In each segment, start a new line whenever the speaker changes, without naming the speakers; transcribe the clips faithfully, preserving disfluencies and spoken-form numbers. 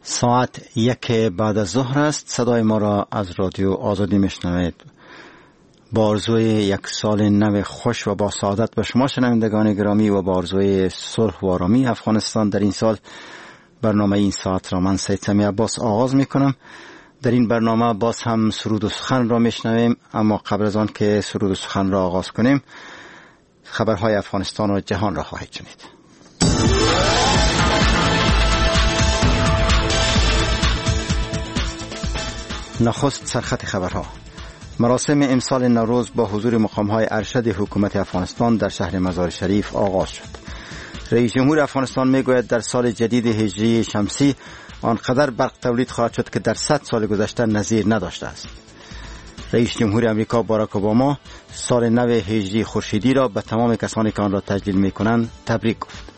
ساعت یک بعد از ظهر است. صدای ما را از رادیو آزادی میشنوید. با آرزوی یک سال نو خوش و با سعادت به شما شنوندگان گرامی و با آرزوی صلح و آرامی افغانستان در این سال، برنامه این ساعت را من سید سمی عباس آغاز میکنم. در این برنامه باز هم سرود و سخن را میشنویم، اما قبل از آن که سرود و سخن را آغاز کنیم خبرهای افغانستان و جهان را خواهید شنید. نخست سرخط خبرها. مراسم امسال نوروز با حضور مقام‌های ارشد حکومت افغانستان در شهر مزار شریف آغاز شد. رئیس جمهور افغانستان میگوید در سال جدید هجری شمسی آنقدر برق تولید خواهد شد که در صد سال گذشته نظیر نداشته است. رئیس جمهور امریکا باراک اوباما سال نو هجری خورشیدی را به تمام کسانی که آن را تجلیل می‌کنند تبریک گفت.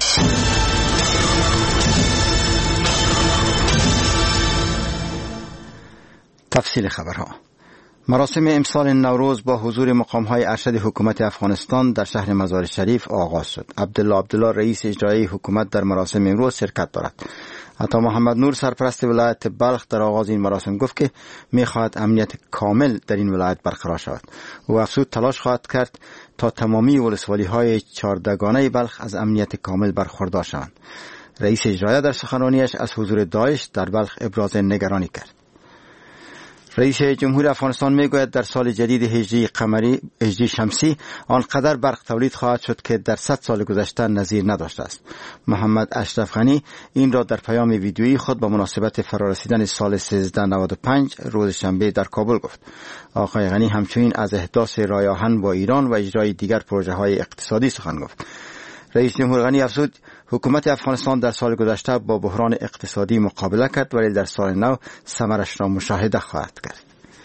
تفصیل خبرها. مراسم امسال نوروز با حضور مقام‌های ارشد حکومت افغانستان در شهر مزار شریف آغاز شد. عبدالله عبدالله رئیس اجرایی حکومت در مراسم امروز شرکت دارد. عطا محمد نور سرپرست ولایت بلخ در آغاز این مراسم گفت که می‌خواهد امنیت کامل در این ولایت برقرار شود. او افزود تلاش خواهد کرد تا تمامی ولسوالی‌های چهاردگانه بلخ از امنیت کامل برخوردار شوند. رئیس اجرایی در سخنرانیش از حضور داعش در بلخ ابراز نگرانی کرد. رئیس جمهور افغانستان میگوید در سال جدید هجری قمری هجری شمسی آنقدر برق تولید خواهد شد که در صد سال گذشته نظیر نداشته است. محمد اشرف غنی این را در پیام ویدیویی خود با مناسبت فرارسیدن سال سیزده نود و پنج روز شنبه در کابل گفت. آقای غنی همچنین از احداث رای آهن با ایران و اجرای دیگر پروژه های اقتصادی سخن گفت. رئیس جمهور غنی افزود حکومت افغانستان در سال گذشته با بحران اقتصادی مقابله کرد، ولی در سال نو ثمرش را مشاهده خواهد کرد.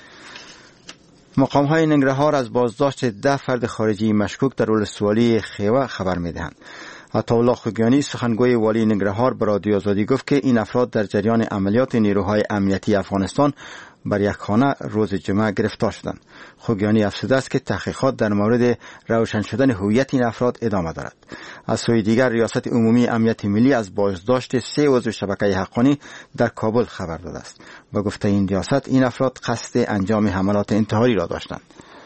مقام‌های ننگرهار از بازداشت ده فرد خارجی مشکوک در ولسوالی خیوه خبر می‌دهند. عطاالله خوگیانی سخنگوی والی ننگرهار به رادیو آزادی گفت که این افراد در جریان عملیات نیروهای امنیتی افغانستان بر یک خانه روز جمعه گرفتار شدند. خوگیانی افزوده است که تحقیقات در مورد روشن شدن هویت این افراد ادامه دارد. از سوی دیگر ریاست عمومی امنیت ملی از بازداشت سه عضو شبکه حقانی در کابل خبر داده است. با گفته این ریاست این افراد قصد انجام حملات انتحاری را داشتند.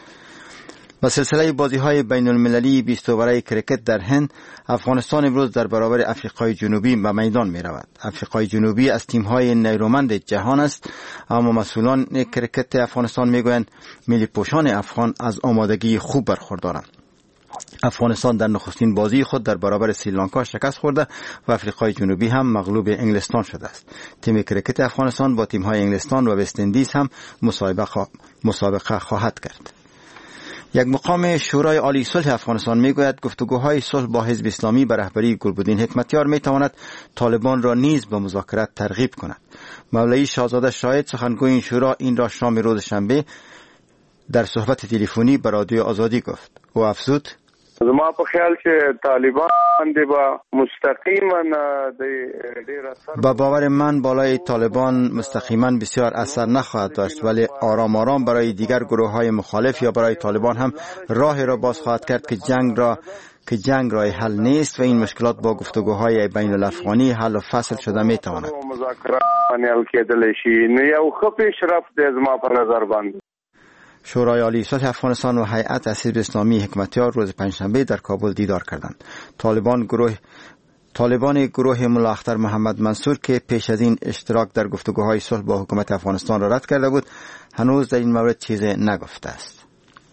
با سلسله بازی‌های بین‌المللی بیست اووره کرکت در هند، افغانستان امروز در برابر افریقای جنوبی به میدان می‌رود. افریقای جنوبی از تیم‌های نیرومند جهان است، اما مسئولان کرکت افغانستان می‌گویند ملی پوشان افغان از آمادگی خوب برخوردارند. افغانستان در نخستین بازی خود در برابر سریلانکا شکست خورده و افریقای جنوبی هم مغلوب انگلستان شده است. تیم کرکت افغانستان با تیم‌های انگلستان و وست اندیز هم مسابقه خواهد کرد. یک مقام شورای عالی صلح افغانستان میگوید گفتگوهای صلح با حزب اسلامی به رهبری گلبدین حکمتیار میتواند طالبان را نیز به مذاکرات ترغیب کند. مولوی شاهزاده شاهد سخنگوی این شورا این را شام روز شنبه در صحبت تلفنی به رادیو آزادی گفت. او افزود
زما په خیال چې طالبان باندې با مستقیما
با باور من بالای طالبان مستقیما بسیار اثر نخواهد داشت، ولی آرام آرام برای دیگر گروه‌های مخالف یا برای طالبان هم راه را باز خواهد کرد که جنگ را که جنگ راه حل نیست و این مشکلات با گفتگوهای بین الافغانی حل و فصل شده میتواند.
مذاکرات باندې حل کېدلی شي. نو یو ښه پیشرفت دی زما په نظر باندې.
شورای عالی صلح افغانستان و هیئت از حزب اسلامی حکمتیار روز پنجشنبه در کابل دیدار کردند. طالبان گروه طالبان گروه ملا اختر محمد منصور که پیش از این اشتراک در گفتگوهای صلح با حکومت افغانستان را رد کرده بود، هنوز در این مورد چیزی نگفته است.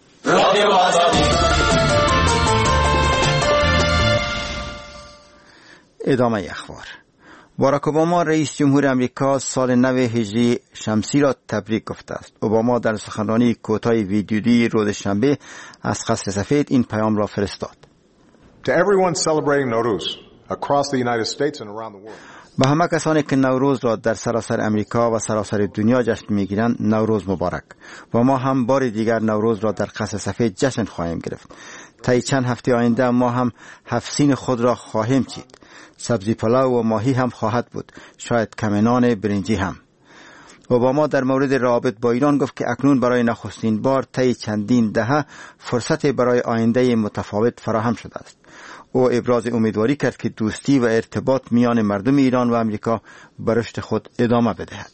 ادامه اخبار. باراک اوباما رئیس جمهور امریکا سال نو هجری شمسی را تبریک گفته است. اوباما در سخنرانی کوتاه ویدیویی روز شنبه از قصر سفید این پیام را فرستاد.
To everyone celebrating Nowruz across the United States and around the world.
به همه کسانی که نوروز را در سراسر امریکا و سراسر دنیا جشن میگیرند نوروز مبارک. و ما هم بار دیگر نوروز را در قصر سفید جشن خواهیم گرفت. طی چند هفته آینده ما هم هفت سین خود را خواهیم چید. سبزی پلو و ماهی هم خواهد بود، شاید کمنان برنجی هم. اوباما در مورد روابط با ایران گفت که اکنون برای نخستین بار طی چندین دهه فرصت برای آینده متفاوت فراهم شده است. او ابراز امیدواری کرد که دوستی و ارتباط میان مردم ایران و امریکا به رشد خود ادامه بدهد.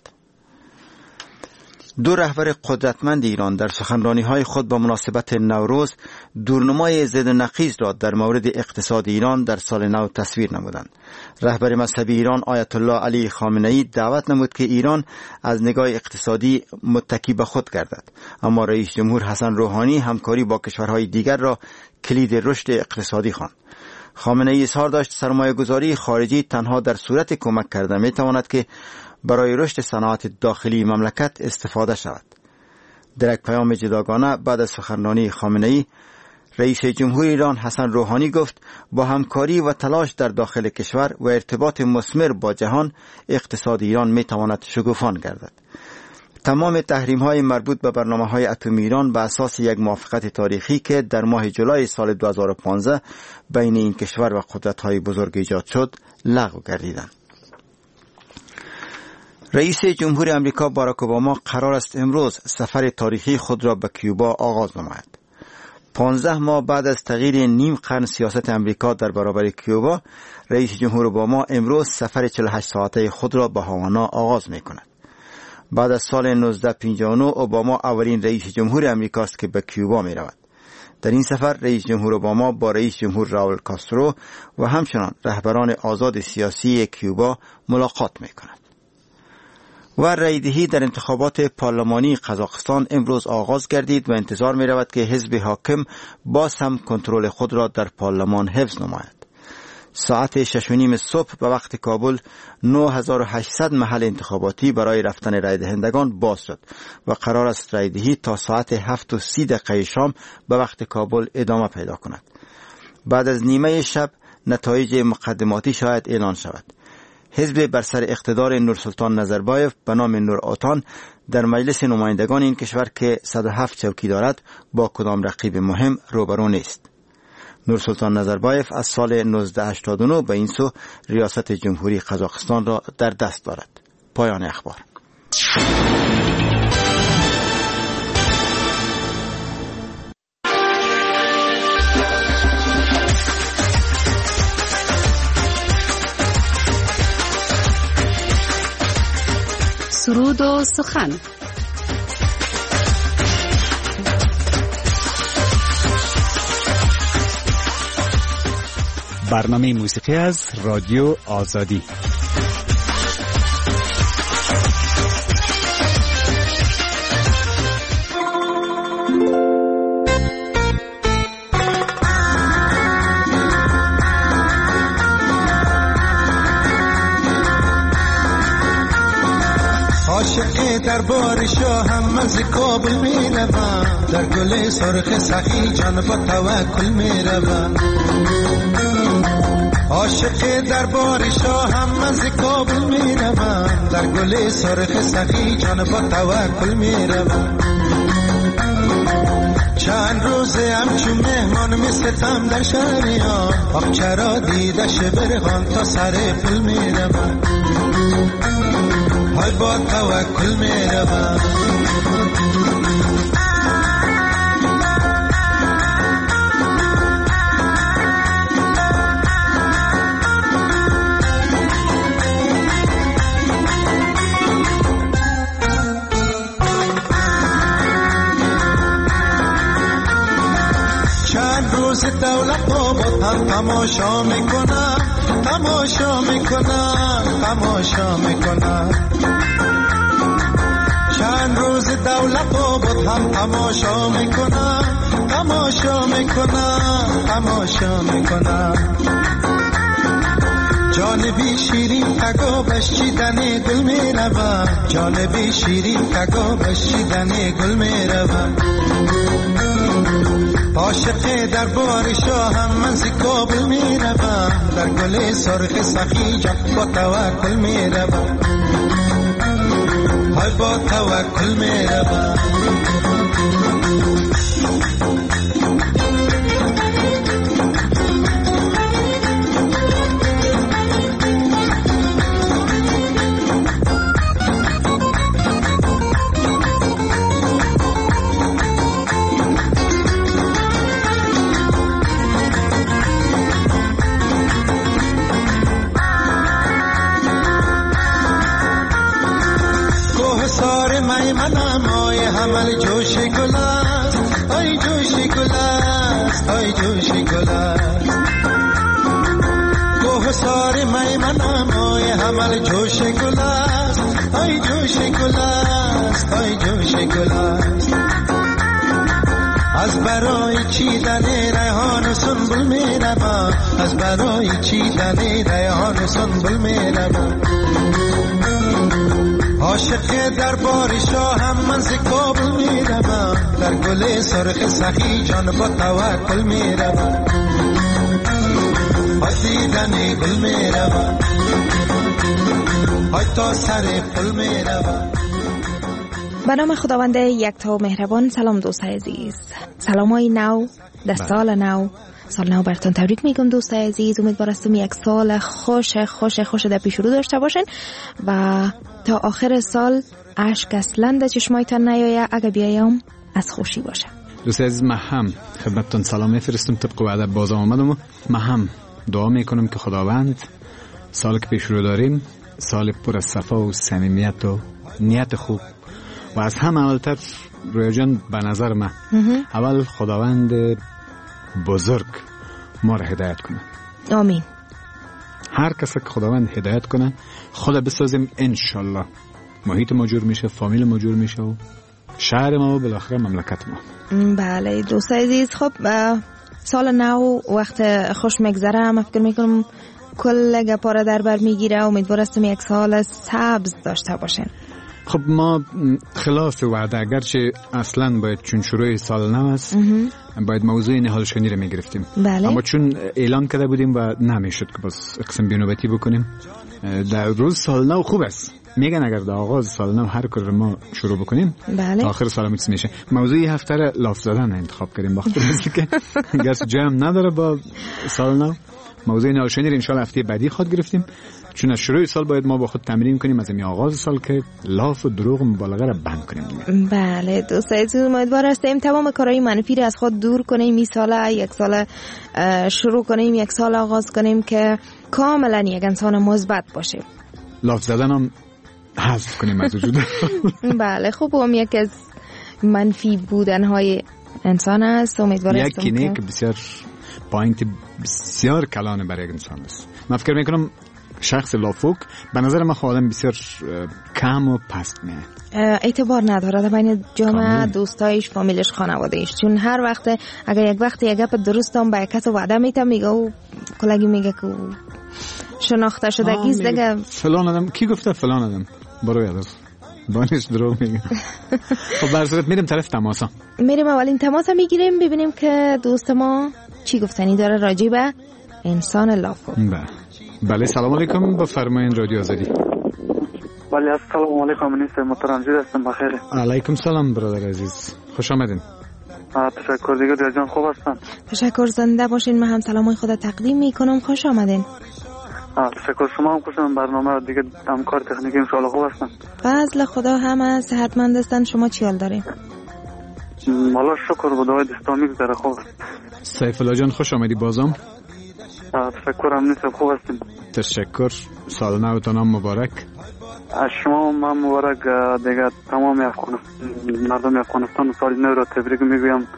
دو رهبر قدرتمند ایران در سخنرانی‌های خود با مناسبت نوروز دورنمای ضد و نقیض را در مورد اقتصاد ایران در سال نو تصویر نمودند. رهبر مذهبی ایران آیت الله علی خامنه‌ای دعوت نمود که ایران از نگاه اقتصادی متکی به خود گردد، اما رئیس جمهور حسن روحانی همکاری با کشورهای دیگر را کلید رشد اقتصادی خواند. خامنه‌ای اظهار داشت سرمایه‌گذاری خارجی تنها در صورت کمک کردن می‌تواند که برای رشد صنعت داخلی مملکت استفاده شود. در یک پیام جداگانه بعد از سخنرانی خامنه‌ای، رئیس جمهور ایران حسن روحانی گفت با همکاری و تلاش در داخل کشور و ارتباط مثمر با جهان، اقتصاد ایران می‌تواند شکوفان گردد. تمام تحریم‌های مربوط به برنامه‌های اتمی ایران به اساس یک موافقت تاریخی که در ماه جولای سال دو هزار و پانزده بین این کشور و قدرت‌های بزرگ ایجاد شد، لغو گردیدند. رئیس جمهور امریکا باراک اوباما قرار است امروز سفر تاریخی خود را به کیوبا آغاز نماید. پانزده ماه بعد از تغییر نیم قرن سیاست امریکا در برابر کیوبا، رئیس جمهور اوباما امروز سفر چهل و هشت ساعته خود را به هاوانا آغاز می کند. بعد از سال نوزده پنجاه و نه اوباما اولین رئیس جمهور امریکا است که به کیوبا می رود. در این سفر رئیس جمهور اوباما با رئیس جمهور راول کاسترو و همچنان رهبران آزاد سیاسی کیوبا ملاقات می کند. و رایدهی در انتخابات پارلمانی قزاقستان امروز آغاز گردید و انتظار می رود که حزب حاکم باز هم کنترل خود را در پارلمان حفظ نماید. ساعت شش و نیم صبح به وقت کابل نه هزار و هشتصد محل انتخاباتی برای رفتن رای دهندگان باز شد و قرار است رایدهی تا ساعت هفت و سی دقیقه شام به وقت کابل ادامه پیدا کند. بعد از نیمه شب نتایج مقدماتی شاید اعلان شود. حزب بر سر اقتدار نورسلطان نظربایف به نام نور اوتان در مجلس نمایندگان این کشور که صد و هفت چوکی دارد با کدام رقیب مهم روبرو نیست. نورسلطان نظربایف از سال نوزده هشتاد و نه به این سو ریاست جمهوری قزاقستان را در دست دارد. پایان اخبار.
سرود و سخن.
برنامه موسیقی از رادیو آزادی.
عاشق دربار شاهم از کابل می روم، در گل سرخ سخی جان با توکل می روم. عاشق دربار شاهم از کابل می روم، در گل سرخ سخی جان با توکل می روم. چند روزه همچون مهمان میستم در شهریان، آب چرا دیدش برغان تا سر پل می روم. های با توکل می روم. چند روز دولت آباد هم تماشا میکنم، تماشا میکنم، تماشا میکنم. چند روز دولت آباد هم تماشا میکنم، تماشا میکنم، تماشا میکنم. جانبی شیرین تگا بشیدن گل میروم، جانبی شیرین تگا بشیدن گل میروم. عاشق دربار شاهم من ز کابل میروم، در گل سرخ سخی جان با توکل میروم. های با توکل میروم. میمنم آی حمل جوش گل است آی جوش گل است آی جوش گل است کوهسار میمنم آی حمل جوش گل است آی جوش گل است آی جوش گل است از برای چیدن ریحان و سنبل می روم از برای چیدن ریحان و سنبل می روم عاشق دربار شاهم من ز کابل می روم در گل سرخ سخی جان با توکل می روم های دیدن گل می روم های تا سر پل می روم.
به نام خداوند یکتا و مهربان. سلام دوستای عزیز، سلام های نو در سال نو، سال نو براتون تبریک میگم دوستای عزیز. امیدوار هستم یک سال خوش خوش خوش در پیش رو داشته باشین و تا آخر سال اشک اصلا در چشمایتان نیایه، اگه بیایم از خوشی باشه.
دوستای عزیز، من هم خدمتتون سلام میفرستم طبق وعده باز آمدم. من هم دعا میکنم که خداوند سال که پیش رو داریم سال پر از صفا و صمیمیت و نیت خوب و از هم اولتر رویا جان به نظر من اول خداوند بزرگ ما را هدایت کنه.
آمین.
هر کسی که خداوند هدایت کنه خدا بسازیم انشالله محیط ما جور میشه، فامیل ما جور میشه و شهر ما و بالاخره مملکت ما.
بله دوستای عزیز، خب سال نو وقت خوش مگذره، من فکر میکنم کل گپاره در بر میگیره. امیدوار هستم یک سال سبز داشته باشین.
خب ما خلاف وعده، اگرچه اصلا باید چون شروع سال نو است باید موضوع نهال شنی رو میگرفتیم،
بله.
اما چون اعلان کرده بودیم و نمیشد که باز اقسم بی‌نوبتی بکنیم. در روز سال نو خوب است، میگن اگر در آغاز سال نو هر کار ما شروع بکنیم
بله.
تا آخر سال میتونه میشه. موضوع هفته رو لاف زدن انتخاب کردیم بخاطر اینکه که گرس جام نداره با سال نو. موضوع نهال شنی رو ان شاء الله هفته بعدی خود گرفتیم، چون از شروع سال باید ما با خود تمرین کنیم از این آغاز سال که لاف و دروغ و مبالغه را بند کنیم دیگه.
بله دوستای عزیز، امیدوار هستیم تمام کارهای منفی را از خود دور کنیم. این سال یک سال شروع کنیم، یک سال آغاز کنیم که کاملا یک انسان مثبت باشیم.
لاف زدن هم حذف کنیم از وجود.
بله خوب، هم یک از منفی بودن های انسان است. امیدوار هستم
یکی نه که بسیار پوینت بسیار کلانه برای انسان است. من فکر میکنم شخص لافوک به نظر من خودم بسیار کم و پست میه،
اعتبار نداره در بین جامعه، دوستایش، فامیلش، خانوادهش. چون هر وقت اگر یک وقت یک گپ درست هم با یک کس وعده میته میگه و کلگی میگه که شناخته شدگیست دیگه
فلان آدم کی گفته فلان آدم برو یادر بانش دروغ میگه. خب برصورت میریم طرف تماسا، میریم
اولین تماس میگیریم ببینیم که دوست ما چی گفتنی داره راجع به انسان لافوک.
بله بله. سلام علیکم، بفرمایید رادیو آزادی.
بله السلام علیکم، منیستر محترم زید هستم. بخیر.
علیکم سلام برادر عزیز، خوش آمدین.
تشکر دیگه ریا جان، خوب هستن؟
تشکر، زنده باشین. من هم سلامای خود تقدیم میکنم، خوش آمدین.
تشکر، شما هم خوشم. برنامه دیگه همکار تکنیکی ان شاء الله خوب هستن؟
فضل خدا همه صحتمند هستن. شما چی حال دارین؟
والله شکر به دعای دستامی گذره خوب.
سیف الله جان خوش آمدی بازم.
تشکر، هم نیست خوب هستیم.
تشکر، سال نوتان هم مبارک.
از شما هم مبارک دیگه تمام افغانستان، مردم افغانستان سال نو را تبریک میگویم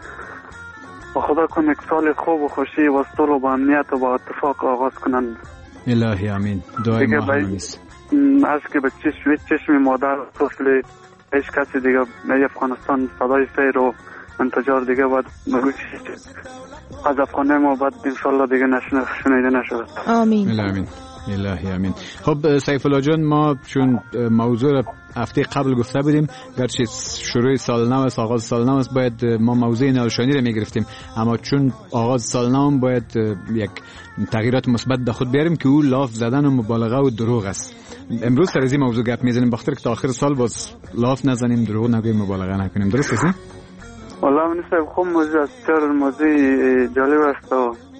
و خدا کن یک سال خوب و خوشی و صلح و با امنیت و با اتفاق آغاز کنند.
الهی امین. دعای ما همین است.
از که به چشم چشم مادر طفل هیچ کسی دیگه به افغانستان صدای سیر و انتظار دیگه باید از افغانه ما باید انشالله دیگه نشنه شنیده نشود.
آمین.
الهی امین. الهی امین. خب سیف الله جان، ما چون موضوع را هفته قبل گفته بودیم گرچه شروع سال نو است، آغاز سال نو است، باید ما موضوع نوشانی را میگرفتیم، اما چون آغاز سال نو باید یک تغییرات مثبت در خود بیاریم که او لاف زدن و مبالغه و دروغ است. امروز سر از این موضوع گپ میزنیم بخاطر که تا آخر سال باز لاف نزنیم، دروغ نگوییم، مبالغه نکنیم. درست است؟
والله من صاحب خوب موضوع است، بسیار موضوع جالب است.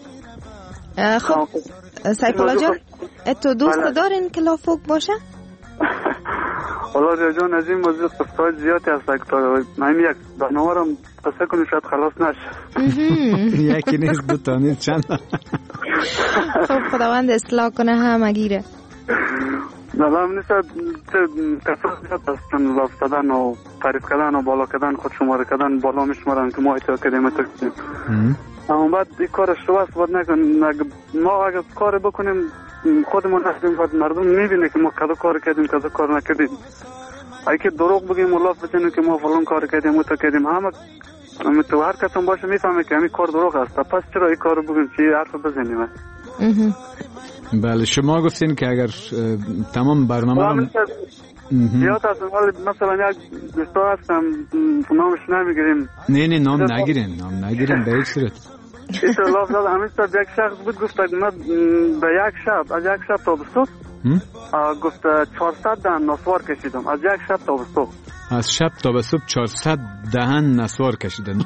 خب سیف الله جان، تو دوست دارین که لافوک باشه؟
والله ریا جان از این موضوع قصه‌های زیادی هست که من یک برنامه قصه کنیم شاید خلاص نشه.
یکی نیست دو تا نیست چند.
خب خداوند اصلاح کنه همه گیره.
نظام نیست کسرت هستن لاف زدن و تعریف کردن و بالا کردن خود شماره کردن بالا میشمارن که ما ایتا کردیم ایتا کردیم اما بعد این کار شواست باید نکن ما اگر کار بکنیم خودمون نکنیم باید مردم میبینه که ما کدو کار کردیم کدو کار نکردیم اگه که دروغ بگیم و لاف بزنیم که ما فلان کار کردیم ایتا کردیم همه تو هر کسان باشه میفهمه که همین کار دروغ است پس چرا این کار بگیم چی حرف بزنیم
بله شما گفتین که اگر تمام برنامه رو
زیاد هستم مثلا یک دوستا هستم نامش نمیگیریم
نه نه نام نگیرین نام نگیرین به هیچ صورت
ایسا لاف زد همین صد یک شخص بود گفت من به یک شب از یک شب تا بستوک گفت چهارصد دهن نسوار کشیدم از یک شب تا بستوک
از شب تا به صبح چهارصد دهن نسوار کشیدن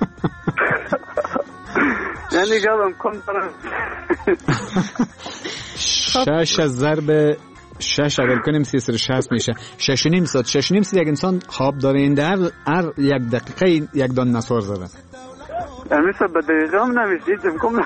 یعنی گفتم کن برم
شش از ضرب شش اول کنیم سی سر شست میشه شش و نیم ساعت شش و نیم ساعت یک انسان خواب داره این در هر یک دقیقه یک دان نسوار زده
امیسا به دقیقه هم نمیشه جمکم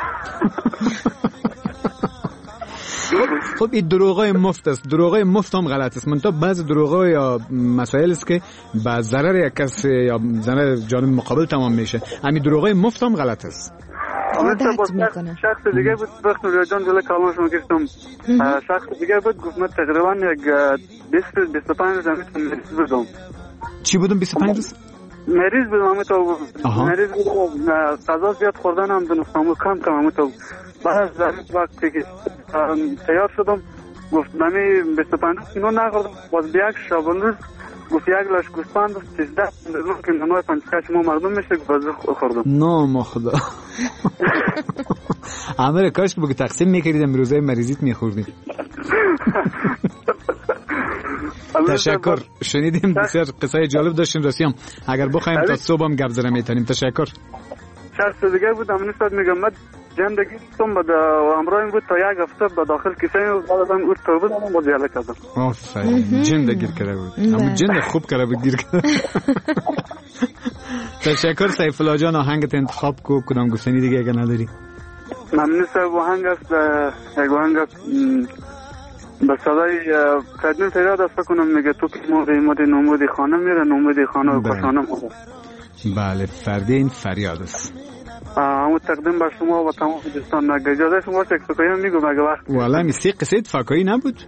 خب این دروغای مفت است دروغای مفت هم غلط است منتها بعض دروغای یا مسائل است که با ضرر یک کس یا ضرر جانب مقابل تمام میشه همین دروغای مفت هم غلط است
عادت میکنه
شخص دیگه بود وقت نوری جان جلوی کلامشون گفتم شخص دیگه بود گفت من تقریبا یک بیست بیست و پنج روز مریض بودم
چی بودم بیست و پنج روز؟
مریض بودم همه تو مریض بودم غذا زیاد خوردن هم دونستم و کم کم همه تو بعد از وقتی که تیار شدم گفت نمی بیست و پنج روز اینو نخوردم باز بیاک شابان روز گفت یک لاش گوسفند و سیزده که نمای پنجکش ما مردم میشه بازی خوردم
نام خدا عمر کاش بگو تقسیم میکردیم روزای مریضیت میخوردیم تشکر شنیدیم بسیار قصه جالب داشتیم راستی اگر بخوایم تا صبح هم گپ زدن میتونیم تشکر
شخص دیگه بود امنی صد میگم من جندگی تم با امروز بود تا یک هفته با داخل کیسه و بعد از اون تو بود اون بازی علاقه کردم
آفرین جندگی کرده بود اما جند خوب کرده بود گیر کرده تشکر سیف الله جان آهنگت انتخاب کو کدام گفتنی دیگه اگه نداری
امنی صاحب آهنگ است یک آهنگ به صدای قدیم فریاد است کنم میگه تو که موری موری نمودی خانه میره نمودی خانه و کشانه موره
بله فردین فریاد است
همون تقدیم بر شما و تمام دوستان اگه اجازه شما باشه که فکایی هم میگم اگه وقت
والا میسی قصید فکایی نبود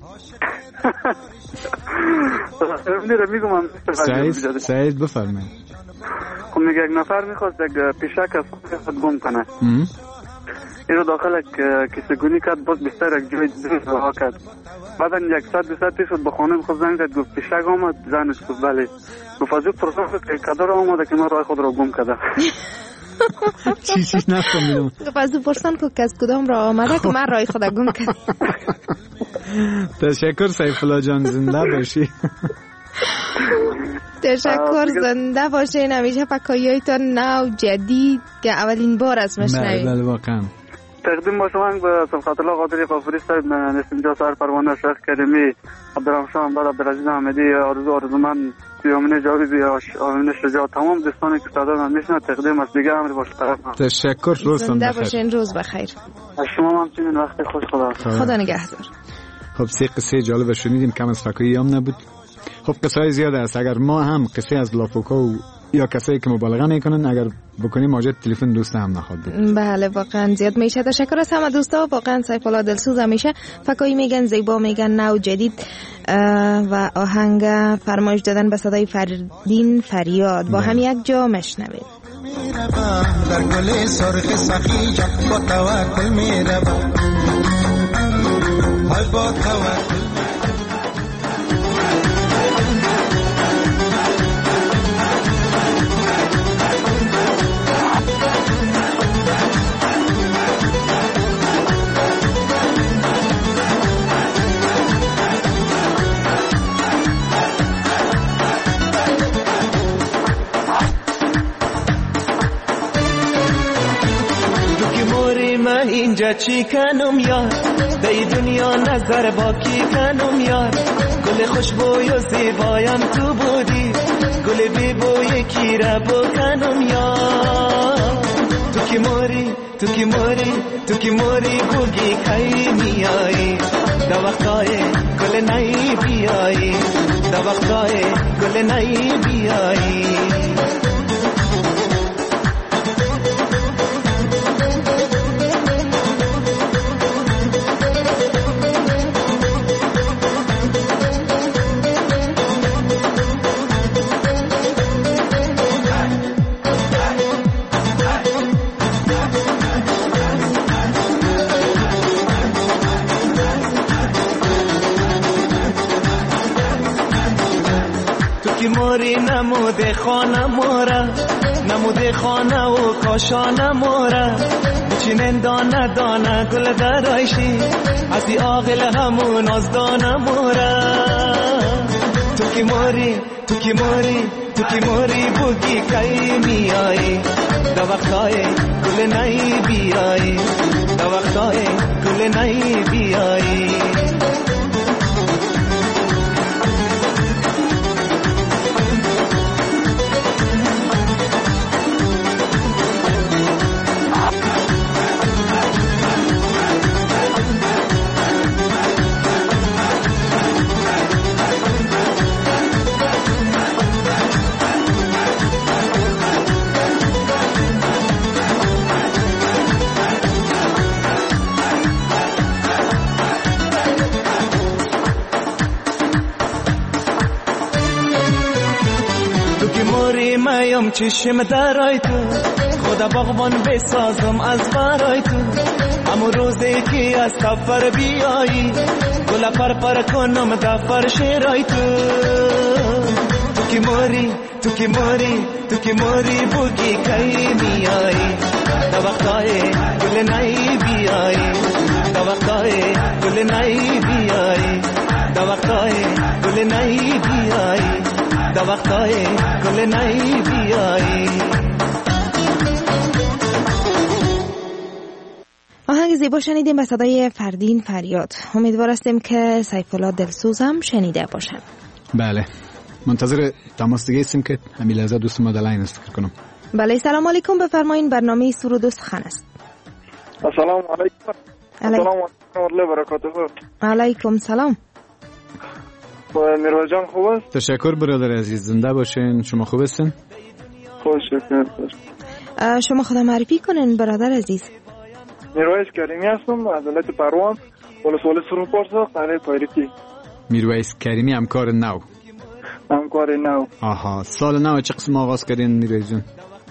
سعید سعید بفرمایید
خب میگه یک نفر میخواست یک پیشک از خود گم کنه این رو داخل کسی گونی کرد باز بیشتر یک جوی دوست رها کرد بعدا یک ساعت دو ساعتی شد به خانه خود زنگ کرد گفت پیشک آمد زنش گفت بله گفت از یک پرسان که کدر آمده که من راه خود را گم کرده
چی چیش نفهمیدم
گفت از پرسان که از کدام راه آمده که من راه خود را گم کردم
تشکر سیف الله جان زنده باشی
تشکر زنده باشین همیشه فکاییتان نو جدید که اولین بار است مشنویم
بله واقعا
تقدیم با شما به صفحت الله قادری قافری صاحب نسیم سر پروانه شیخ کریمی عبدالرحمن شاه بعد عبدالعزیز احمدی آرزو آرزومند سیامین جاویدی آمین شجاع تمام دوستانی که صدا من میشنن تقدیم از دیگه امر باشه طرف
تشکر روزتون
بخیر
بخیر
باشین روز بخیر
از شما هم همچنین وقت خوش خدا
خدا نگهدار
خب سه قصه جالب شنیدیم کم از فکایی هم نبود خب قصه های زیاده است اگر ما هم قصه از لافوکا و یا کسایی که مبالغه میکنن اگر بکنیم واجد تلفن دوست هم نخواد بود.
بله واقعا زیاد میشه. تشکر از همه دوستا واقعا سیف الله دلسوز میشه فکایی میگن زیبا میگن نو جدید و آهنگ فرمایش دادن به صدای فردین فریاد با هم یک جا مشنویم.
در گل سرخ سخی جب با توکل میروم های با توکل
اینجا چی کنم یار دی دنیا نظر با کی کنم یار گل خوشبوی و زیبایم تو بودی گل بی بوی کی را بکنم یار تو کی موری تو کی موری تو کی موری گوگی کی میایی دا وقتای گل نئی بیایی دا وقتای گل نئی بیایی موری نموده خانه مورا نموده خانه و کاشانه مورا بچینن دانه دانه گل درایشی ازی آغل همون از دانه مورا تو کی موری تو کی موری تو کی موری بوگی کئی میایی دا وقتای گل نئی بیایی دا وقتای گل نئی بیایی مایم چشم درای تو خدا باغبان بسازم از برای تو همون روزی که از سفر بیایی گل پر پر کنم دفتر شیرای تو تو کی موری تو کی موری تو کی موری بوگی کی میایی دا وقتای گل نئی بیایی دا وقتای گل نئی بیایی دا وقتای گل نئی بیایی دا وقتای گل نئی بیایی.
آهنگ زیبا شنیدیم به صدای فردین فریاد. امیدوار هستیم که سیف‌الله دلسوز هم شنیده باشن.
بله منتظر تماس دیگه هستیم که همین لحظه دوست ما در لاین است فکر کنم.
بله سلام علیکم، بفرمایید برنامه سرود و سخن است.
السلام علیکم. السلام علیکم و برکاته.
علیکم سلام.
میروز جان خوب است؟
تشکر برادر عزیز، زنده باشین. شما خوب هستین؟
خوش شکر.
شما خدا معرفی کنین برادر عزیز.
میروز کریمی هستم از ولایت پروان، ولسوالی سرخپارسا، قلعه پایرکی.
میروز کریمی همکار نو.
همکار نو.
آها، سال نو چه قسم آغاز کردین میروز جان؟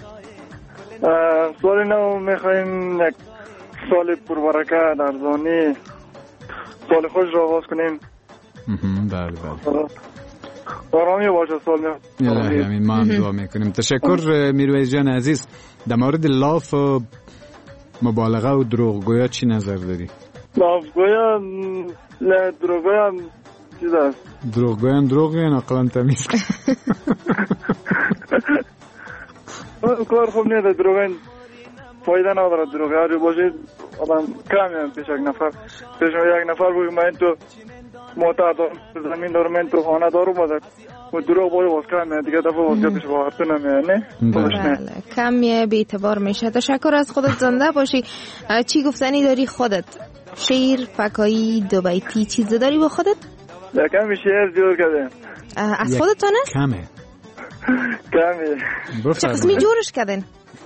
سال نو میخوایم یک سال پربرکت در زانی سال خوش را آغاز کنیم.
بله بله.
آرامی باشه سال نو.
همین ما هم دعا میکنیم. تشکر میروز جان عزیز. در مورد لاف و مبالغه و دروغگویی چی نظر داری؟
لافگویا نه دروغگویا چیز است.
دروغگویان دروغگویان اقلا تمیز
کار خوب نیست. دروغگویان فایده نداره. دروغگویی باشه آدم کمی پیش یک نفر پیش یک نفر بگیم من تو موتر دارم زمین دارم من تو خانه دارم بازد و دروغ باید باز کمیه دیگه دفعه واسیتش باورتو نمیه نه؟
بله کمیه بی اعتبار میشه. تشکر از خودت، زنده باشی. چی گفتنی داری خودت؟ شعر، فکایی، دو بیتی چیز داری با خودت؟
یکم شعر جور کردیم.
از خودتون است؟
کمه
کمی.
چه قسمی جورش کردین؟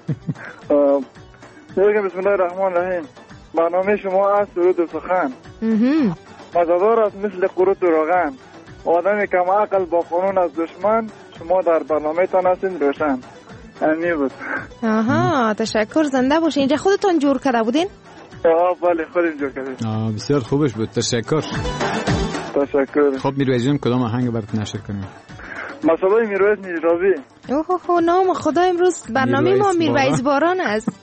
بگم بسم الله الرحمن الرحیم. برنامه شما از سرود و سخن مزدار است مثل قروت و روغن، آدم کم عقل با قانون از دشمن، شما در برنامه تان هستین روشن. همین بود.
آها تشکر، زنده باشین. اینجا خودتون جور کرده بودین؟
آه بله خودم جور کردیم.
آه بسیار خوبش بود. تشکر.
تشکر.
خب میروز جان کدام آهنگ برات نشر کنیم؟
مسئله میروز نیرابی.
اوه اوه نام خدا، امروز برنامه ما میروز باران است.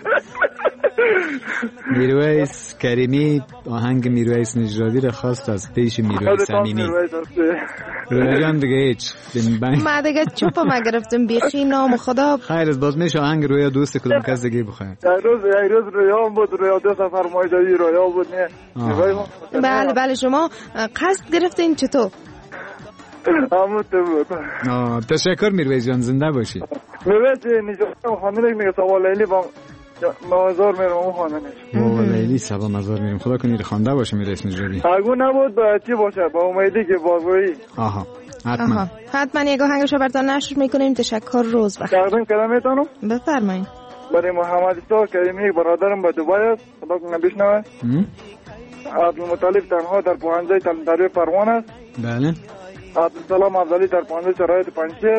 میروز کریمی آهنگ میروز نجرابی را خواست از پیش میروز صمیمی. روی جان دیگه هیچ
ما دیگه چوبم گرفتم بیخی نام خدا.
خیر از باز میشه آهنگ رویا دوست کدوم کس دیگه بخواید.
یک روز یک روز رویا بود، رویا دو سفر ماجرایی رویا بود نه.
بله بله شما قصد گرفتین چطور؟
آموزه بود.
آه تشکر میروز جان، زنده باشی.
میروز نجات خانه میگه سوال لیلی با نوازار میرم اون خانه نیست.
لیلی سبا مزار میریم. خدا کنید خوانده باشه میره اسم جدی.
اگه نبود با چی باشه با امیدی که باگویی.
آها حتما
آها حتما یک آهنگشو براتون نشر میکنیم. تشکر. روز بخیر.
تقدیم کردم میتونم؟
بفرمایید.
برای محمد اسحاق کریمی برادرم با دبی است. خدا کنه بشنوه. عبدالمطلب تنها در پوهنجه تعلیم پروان است.
بله.
عبدالسلام افضلی در پوهنجه شرایط پنجشیر.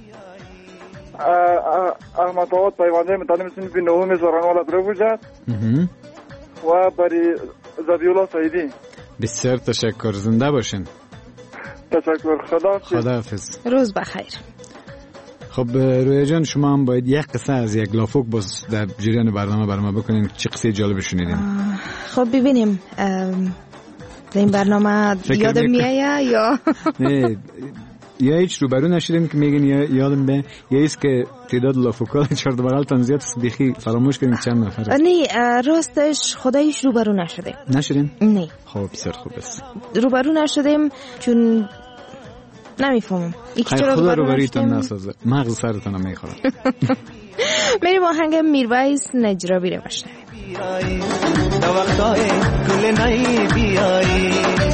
احمد فواد پیوانده متعلم صنف نهم سرانوال ابروجات و برای زبیولا سعیدی.
بسیار تشکر. زنده باشین.
تشکر. خدا
خداحافظ.
روز بخیر.
خب رویا جان شما هم باید یک قصه از یک لافوک باز در جریان برنامه برنامه بکنین. چه قصه جالب شنیدین؟
خب ببینیم در این برنامه یادم میایه یا
نه یا هیچ روبرو نشدیم که میگین یا یادم به یا ایست که تعداد لافوکا چرد بغل تان زیاد بیخی فراموش کردیم چند نفر.
نه راستش خداییش روبرو نشدیم.
نشدین؟
نه.
خب بسیار خوب است.
روبرو نشدیم چون نمیفهمم
خیلی خدا روبریتون نسازه مغز سرتون میخوره.
میریم آهنگ میرویس نجرابی رو بشنویم.
تا وقتای گل نایی بیایی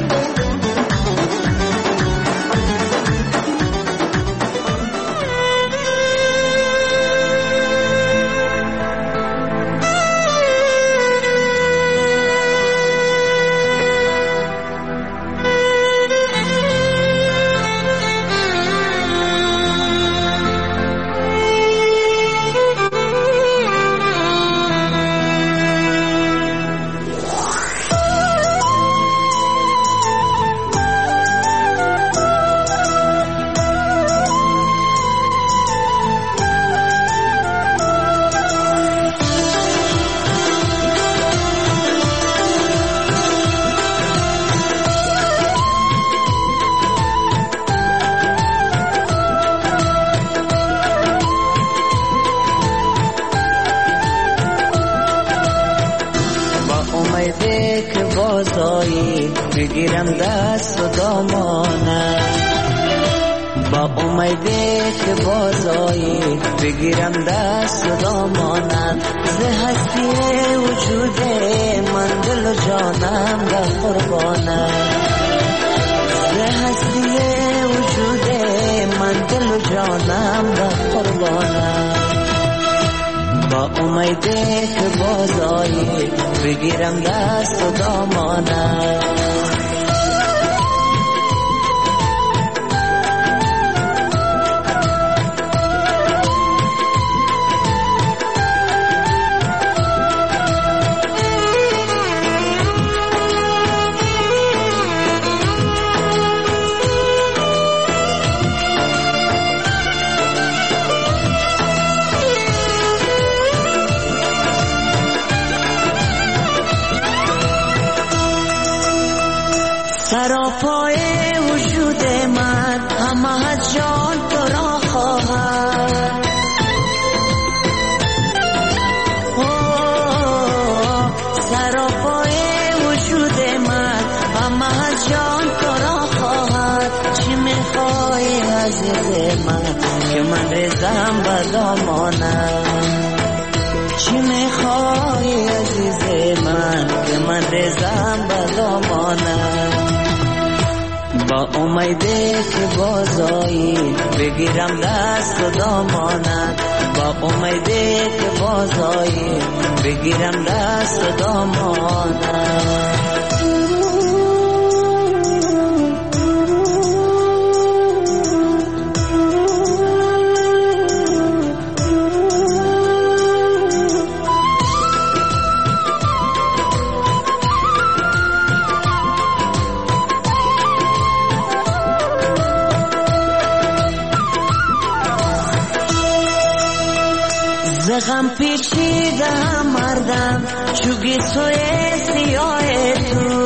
بگیرم دست و دامانه با امیده که بازایی بگیرم دست و دامانه ز هستی وجود من دل و جانم در قربانه ز هستی وجود من دل و جانم در قربانه با امیده که بازایی بگیرم دست و دامانه سراپای وجود من همه از جان تو را خواهد سراپای وجود من همه از جان تو را خواهد چی میخوای عزیز من که من رزم به دامانم چی میخوای عزیز من که من رزم به دامانم با امیده که بازایی بگیرم دست و دامانت با امیده که بازایی بگیرم دست و دامانت غم پیچیدم مردم چوگی سوی سیاه تو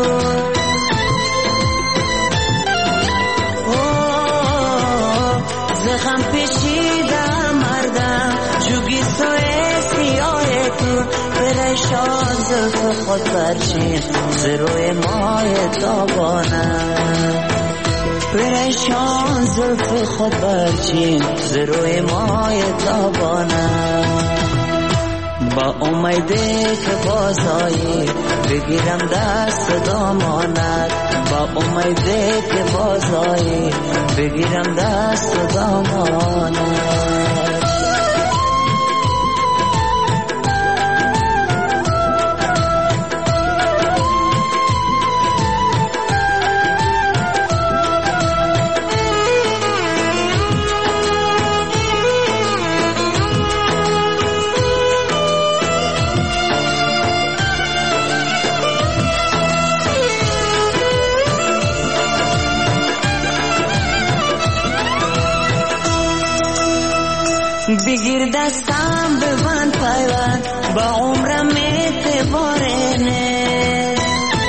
زغم پیچیدم مردم چوگی سوی سیاه تو پریشان زلف خود برچین زروی ماه تابانم پریشان زلف خود برچین زروی ماه تابانم با امیده که بازایی بگیرم دست دامانت، با امیده که بازایی بگیرم دست دامانت. بگیر دستم ببند پیوند، با عمرم اعتباره نه.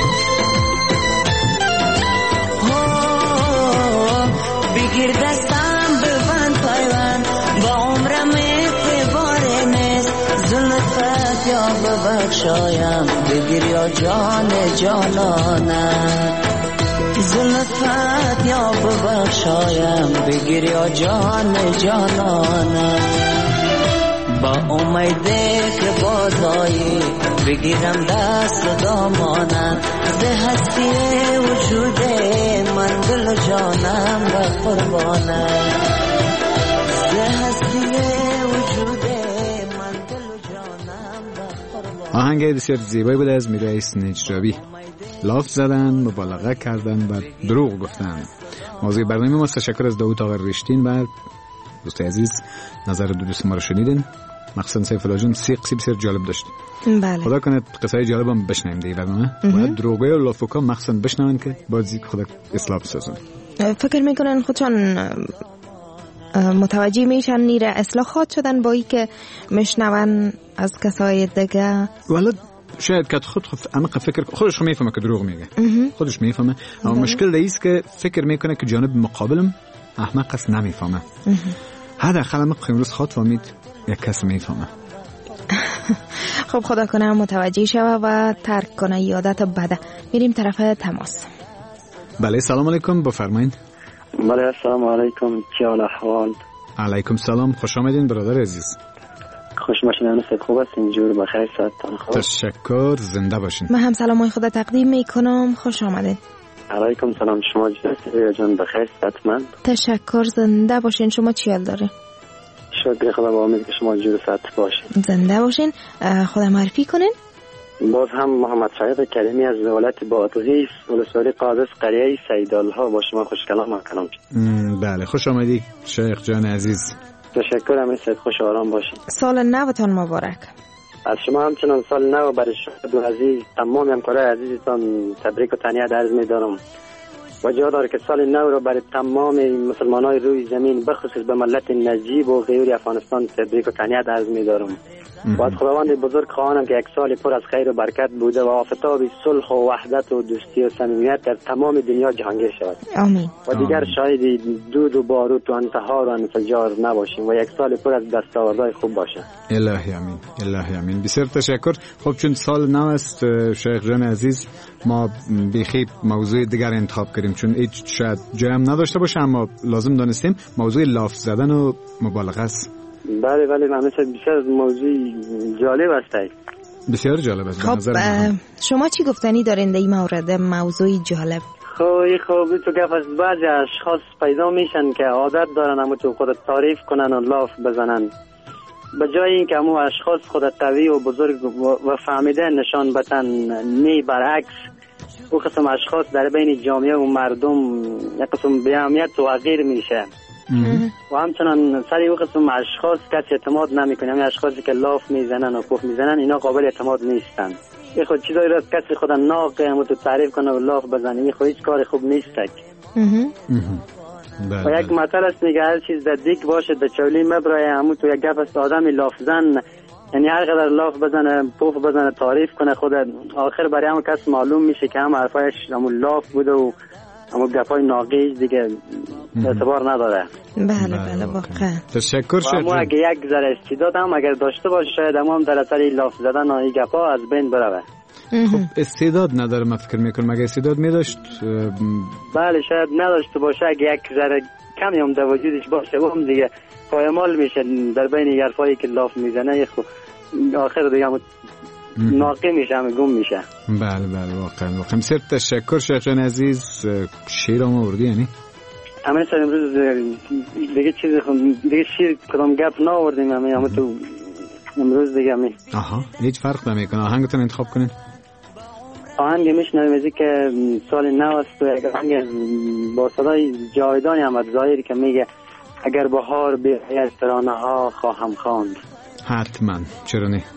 بگیر دستم ببند پیوند، با عمرم اعتباره نیست. زلفت یا ببخشایم بگیر یا جان جانانت، زلفت یا ببخشایم بگیر یا جان جانانم. با امیده که بازایی بگیرم دست دامانم. ده هستی وجود من دل و جانم به قربانم. ده هستی وجود من دل و جانم به قربانم.
آهنگ بسیار زیبایی بود از میرایس نجرابی. لاف زدن، مبالغه کردن و دروغ گفتن. موضوع برنامه ما. تشکر از داوود آقا رشتین و دوست عزیز نظر دو دوست ما رو شنیدین. مخصوصا سیف الله جان سی قصه بسیار جالب داشت.
بله.
خدا کنه قصه جالب هم بشنویم دیگه برنامه. و دروغه و لافوکا مخصوصا بشنون که بازی خدا اصلاح بسازن. فکر
میکنن خودشان متوجه میشن نیره اصلاح خواهد شدن با ای که میشنون از کسای دیگه؟
ولد شاید که خود خود عمق فکر خودش میفهمه که دروغ میگه، خودش میفهمه، اما مشکل دیست که فکر میکنه که جانب مقابلم احمق است نمیفهمه. هر خلم امروز خود فهمید یک کس میفهمه.
خب خدا کنه متوجه شوه و ترک کنه یادت بده. میریم طرف تماس.
بله سلام علیکم، بفرمایید.
بله السلام علیکم، چه حال احوال؟
علیکم سلام، خوش آمدین برادر عزیز.
خوش باشین، نوست خوب هستین، جور بخیر، ساعتتان خوب.
تشکر، زنده باشین.
من هم سلامای خدا تقدیم میکنم، خوش آمدین.
علیکم سلام، شما جان بخیر، ساعتمند.
تشکر، زنده باشین. شما چی حال داره؟
شکر خدا، با امید که شما جور ساعت باشین.
زنده باشین. خدا معرفی کنین.
باز هم محمد سعید کریمی از ولایت بادغیس، ولسوالی قادس، قریه سیدالها با شما خوش کلام میکنم.
بله خوش آمدی شیخ جان عزیز.
تشکر، امیر سید، خوش آرام باشین.
سال نوتان مبارک.
از شما همچنان سال نو برای شما عزیز، تمام همکارای عزیزتان تبریک و تهنیت عرض می‌دارم. و جا داره که سال نو رو برای تمام مسلمانای روی زمین بخصوص به ملت نجیب و غیور افغانستان تبریک و تهنیت عرض می‌دارم. و از خداوند بزرگ خواهانم که یک سال پر از خیر و برکت بوده و آفتاب صلح و وحدت و دوستی و صمیمیت در تمام دنیا جهانگیر شود.
آمین.
و دیگر شاهد دود و بارود و انتحار و انفجار نباشیم و یک سال پر از دستاوردهای خوب باشه.
الهی امین، الهی امین. بسیار تشکر. خب چون سال نو است شیخ جان عزیز، ما بیخی موضوع دیگر انتخاب کردیم چون هیچ شاید جای هم نداشته باشه، اما لازم دانستیم موضوع لاف زدن و مبالغه است.
بله بله، من مثل بسیار موضوع جالب است.
بسیار جالب است.
خب شما چی گفتنی دارین در این مورد موضوع جالب؟
خب خب تو گفت است بعضی اشخاص پیدا میشن که عادت دارن اما تو خود تعریف کنن و لاف بزنن، به جای اینکه همون اشخاص خود قوی و بزرگ و فهمیده نشان بدن، نی برعکس او قسم اشخاص در بین جامعه و مردم یک قسم بی‌اهمیت و حقیر میشه. و همچنان سر او قسم اشخاص کسی اعتماد نمیکنه. همین اشخاصی که لاف میزنن و پف میزنن اینا قابل اعتماد نیستن. این خود چیزایی را کسی خود ناقه همون تو تعریف کنه و لاف بزنه، این خود هیچ کار خوب نیست. و یک مثل است میگه هر چیز در دیگ باشه در چولی مبرای، همون تو یک گپ است آدمی لاف زن، یعنی هر قدر لاف بزنه پف بزنه تعریف کنه خود آخر برای همون کس معلوم میشه که هم حرفایش همون لاف بوده و اما گپای ناقی دیگه اعتبار نداره.
بله بله واقعا.
تشکر شد.
اما اگه یک ذره استعداد هم اگر داشته باشه شاید هم, هم در اثر لاف زدن این گپا از بین بره.
خب استعداد نداره، من فکر میکنم اگه استعداد میداشت.
بله شاید نداشته باشه، اگه یک ذره کمی هم در وجودش باشه هم دیگه پایمال میشه در بین حرفایی که لاف میزنه. خب آخر دیگه هم ناقه میشه، گم میشه.
بله بله واقعا واقعا بسیار تشکر شیخ جان عزیز. شیر هم آوردی یعنی؟
همین سر امروز دیگه چیز دیگه شیر کدام گپ نآوردیم، همین همه تو امروز دیگه همین.
آها هیچ فرق نمیکنه. آهنگتون انتخاب کنین.
آهنگ میشنویم از که سال نو است و آهنگ با صدای جاودانی احمد ظاهری که میگه اگر بهار بیاید ترانه ها خواهم خواند.
حتما چرا نه.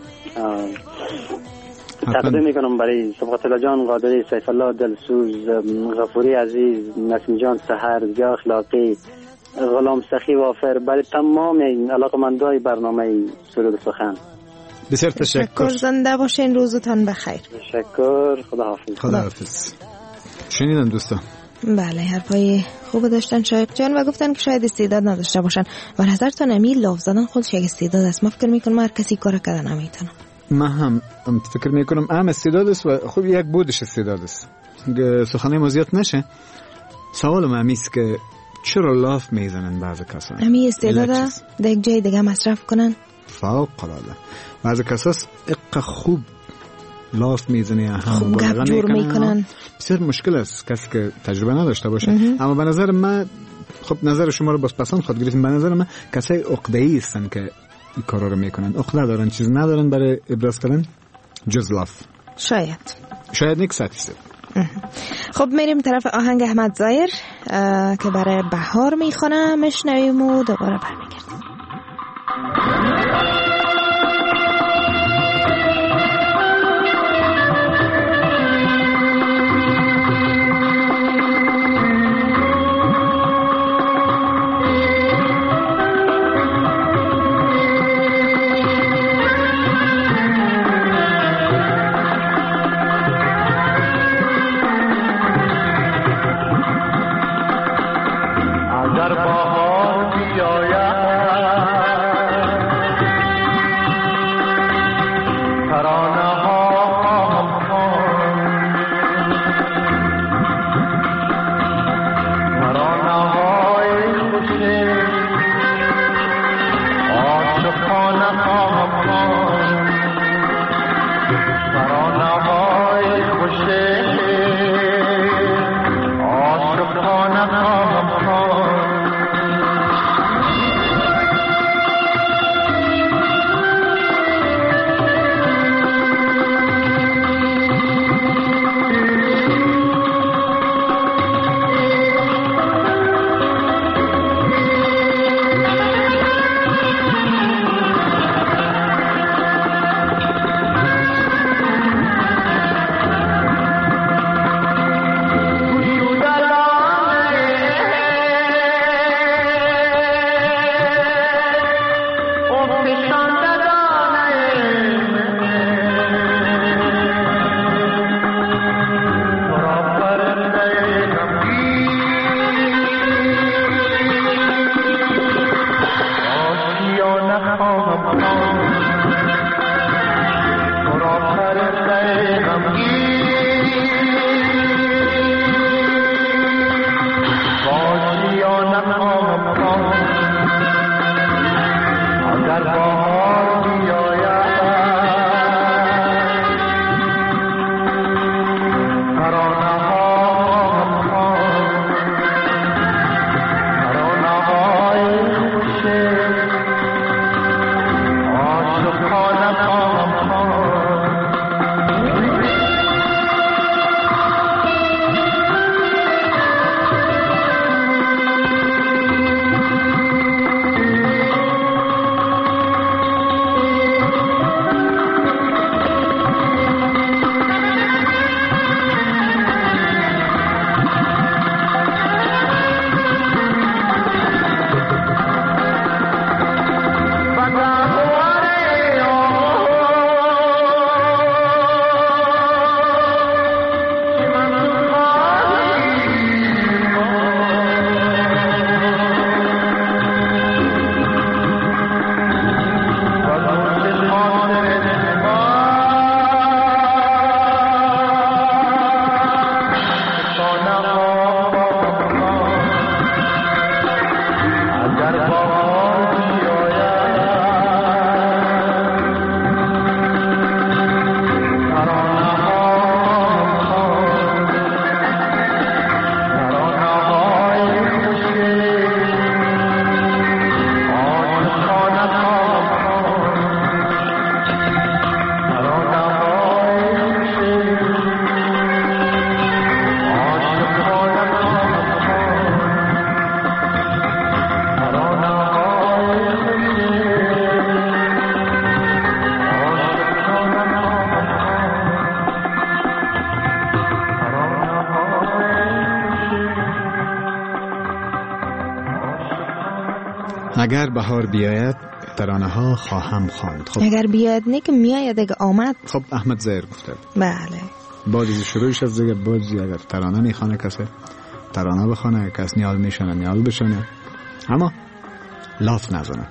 تقدیم میکنم برای صبغت الله جان قادری، سیف الله دلسوز، غفوری عزیز، نسیم جان سحر، زیا اخلاقی، غلام سخی وافر، برای تمام علاقمندای برنامه سرود سخن.
بسیار تشکر.
زنده باشین، روزتان بخیر.
تشکر. خدا حافظ.
خدا حافظ. شنیدن دوستان؟
بله حرفای خوب داشتن شایق جان و گفتن که شاید استعداد نداشته باشن. و نظرتان امی لاف زدن خودش یک استعداد است؟ ما فکر میکنم هر کسی کار کردن نمیتونه.
من هم فکر میکنم هم استعداد است و خب یک بودش استعداد است. سخنه ما زیاد نشه. سوالم همیست که چرا لاف میزنن بعضی کسان؟
امی استعداد در یک جای دیگه مصرف کنن؟
فوق العاده. بعضی کساس اقا خوب لاف میزنه، هم
خوب گپ جور میکنن.
بسیار مشکل است کسی که تجربه نداشته باشه. اما به نظر من، خب نظر شما رو بس پسند خود گرفتیم، به نظر من کسای عقده‌ای هستن که این کارا رو میکنن. عقده دارن، چیز ندارن برای ابراز کردن جز لاف.
شاید
شاید نیک ساتیسه.
خب میریم طرف آهنگ احمد ظاهر که برای بهار میخونه، مشنویم و دوباره برمیگردیم.
اگر بهار بیاید ترانه ها خواهم خواند. خب
اگر بیاید نه که میاید اگه آمد.
خب احمد زهیر گفته.
بله.
بازی شروعش از دیگه بازی اگر ترانه میخوانه کسی ترانه بخونه، کس نیال میشنه نیال بشنه، اما لاف نزنه.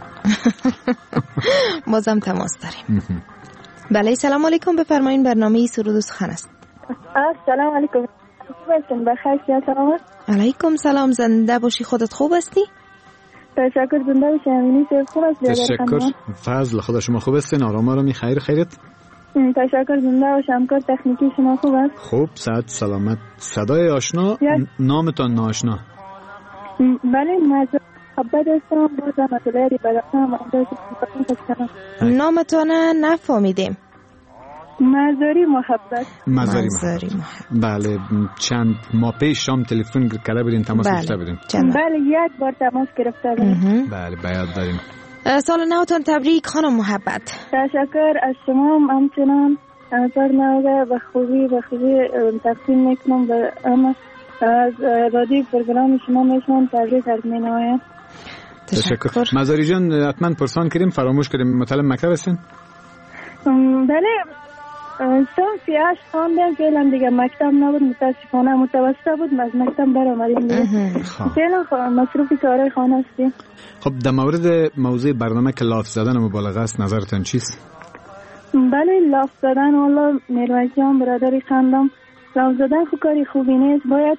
بازم تماس داریم. بله سلام علیکم، بفرمایین برنامه سرود و سخن است.
سلام علیکم. خوب هستین؟ بخیر سلامت.
علیکم سلام، زنده باشی. خودت خوب هستی؟
تشکر، زنده باشی. امینی خوب هستی؟
تشکر. فضل خدا شما خوب هستین؟ آرام آرامی خیر خیرت؟
تشکر، زنده باشی. همکار تکنیکی شما خوب است؟
خوب، صحت سلامت. صدای آشنا، نامتان ناآشنا.
بله مزاری محبت هستم. بازم مسئله بدم
نامتان نفهمیدیم.
مزاری محبت.
مزاری محبت. بله چند ماه پیش شام تلفن کرده بودین، تماس گرفته بودین؟
بله یک بار تماس گرفته بودین.
بله بیاد داریم.
سال نوتان تبریک خانم محبت.
تشکر از شما. همچنان سال نو به خوبی به خوبی تقسیم میکنم به اما از رادیو پروگرام شما میشونم تبریک از مینایم.
تشکر. مزاری جان حتما پرسان کردیم فراموش کردیم، مطالب مکتب هستین؟
بله سال سیاش خواندم، فعلا دیگه مکتب نبود، متاسفانه متوسطه بود، از مکتب برآمدیم دیگه. فعلا مصروف کارهای خانه هستیم.
خب در مورد موضوع برنامه که لاف زدن مبالغه است نظرتون چیست؟
بله لاف زدن، والله میرویس جان برادری خواندم، لاف زدن خو کاری خوبی نیست، باید